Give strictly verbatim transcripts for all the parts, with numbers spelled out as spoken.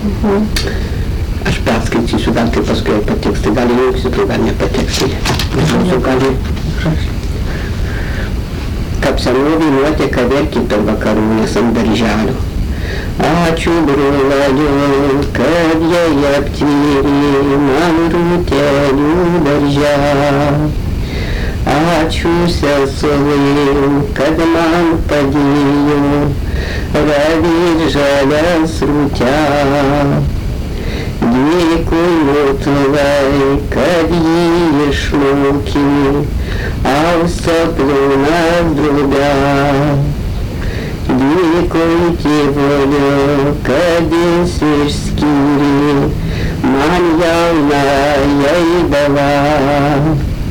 Mhm. Aš perskaitysiu, gal tai paskui patiks, tai gal jungsiu, tai gal nepatiks. Visų gali. Kaip senovį nuoteka verkė per vakarūnės ant darželio. Ačiū broleliu, kad jie aptyrė man rūtelių darželį. Ačiū sesulim, kad man padėjo ravėt žalias rūtelį. Dėkui motinai, kad jį išmokė austa plonas drobelė. Dėkui tėvulio, kad jis išskyrė man jaunąjai davą.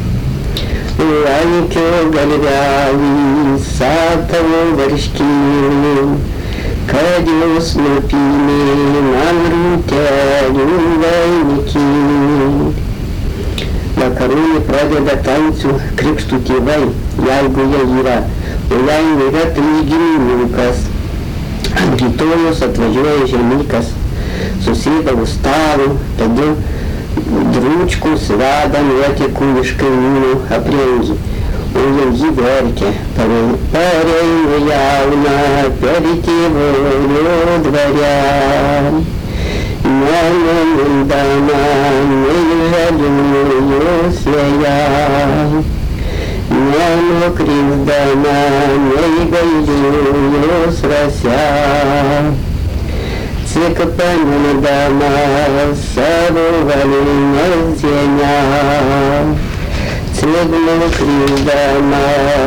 Lankio galvelį satavo varškynį, kad jos nupynė man rūtelių vainikinį. Vakarūnė pradeda tancių krikštų tėvai, jeigu jie yra, o jei nėra, tai gimininkas. Ant rytojos atvažiuoja žemykas, susėda už stalų, tada drūčkus veda nuotekų iš kaimynų aprengi, o jau jį verkia, pareina jauna per tėvulio dvarelį. Nenumindama nei žaliųjų sėjai, nenukrisdama nei gailiųjų rasei. Cik pamindama savo valinės dieną, cik nukrisdama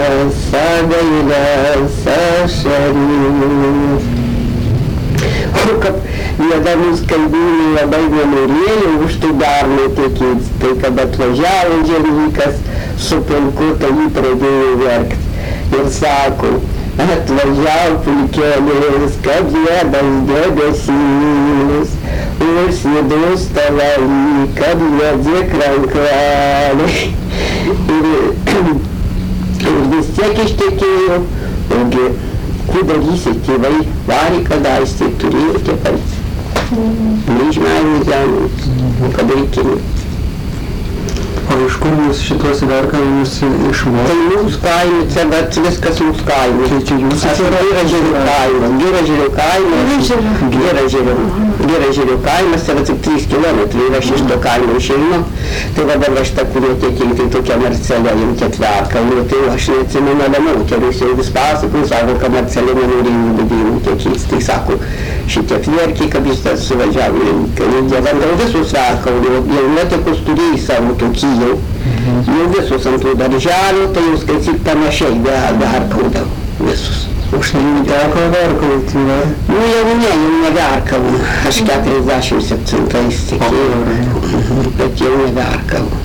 sagailės ašarų. O kaip viena mūsų kalbynė labai nenorėjo už tai dar netikėti, tai kad atvažiavo žemykas su pulku, tai jį pradėjo verkt. Ir sako, atvažiavo pulkelis, kad jėdas debesys, užsidus tavalį, kad jėdzik rankelį. Ir, ir vis tiek ištekėjo, ogi, kai darysi, tėvai varį kadaise, turėjo tėvai. Neižmenį žemės, o kad reikėjo. O iš kur jūs šitos verkavimus išmokėte? Tai mūsų kaimė, bet viskas mūsų kaimė. Tai čia jūsų Aš yra Giražėlių kaimas, Giražėlių kaimas, Giražėlių, Giražėlių kaimas yra tik trys kilometrai, ir aš iš to kaimo išeinu. Tai dabar aš tą, kurie tiekėjai, tai tokia Marcelė, jau ketverka, tai aš neatsimenu moterius, jau vis pasakau, sako, kad Marcelė nenorėjo budėjimų tiekėjais. Tai sako, šitie verkiai, kad jis tas suvažiavo, jie vandau visus verkau, jau netikus turėjai savo tokį jau, jau visus ant tų darželių, tai jau skaityk panašiai verkaudavo visus. Už tai neteko verkauti, ne? Nu jau ne, jau neverkau, aš keturiasdešimt septintais tikėjau, bet jau neverkau.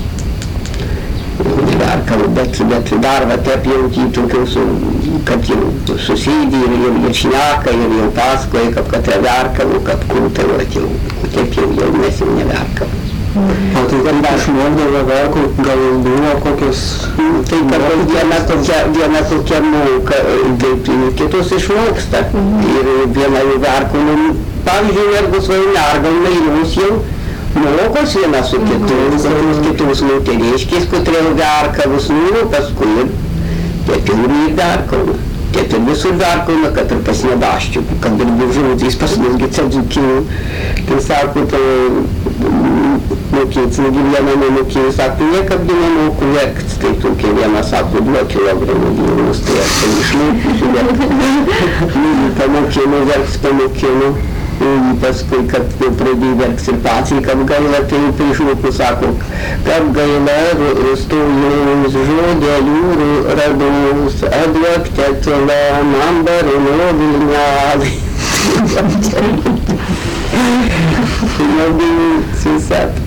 Neverkau, bet, bet dar va taip jauti tokius, kad jau susėdė ir, ir, ir šneka, ir jau pasakoja, kad kad verkau, kad kultai, jau, taip jau, jau mes jau neverkau. O tai kad išmokdavo verkaut, gal buvo kokios... Tai kad viena tokia, viena tokia moka, kitus išmoksta. Ir viena jau verkau, pavyzdžiui, mergus vai mergal nailus jau mokos viena su kitus, kitus moteriškiais, kurie verkavus, nu, paskui ir taip jau ir verkau. Taip ir visur verkau, kad ir pas nedaščių, kad ir bužūtys pas nesgi cedzukinių. Tai sako, tai mokėts, negi vieną nemokėjus, sako, niekad nemoku verkt. Tai tokia viena, sako, du kilogramų vyrus, tai aš tai išmokėsiu verkt. Pamokėnu verks, pamokėnu. Paskui, kad pradėjai verks ir pačiai, kad gaila, tai priešmokų sako, kad gaila stojus žodelių radus, atduok tetulą man barono Vilnelį. Tai labai susat.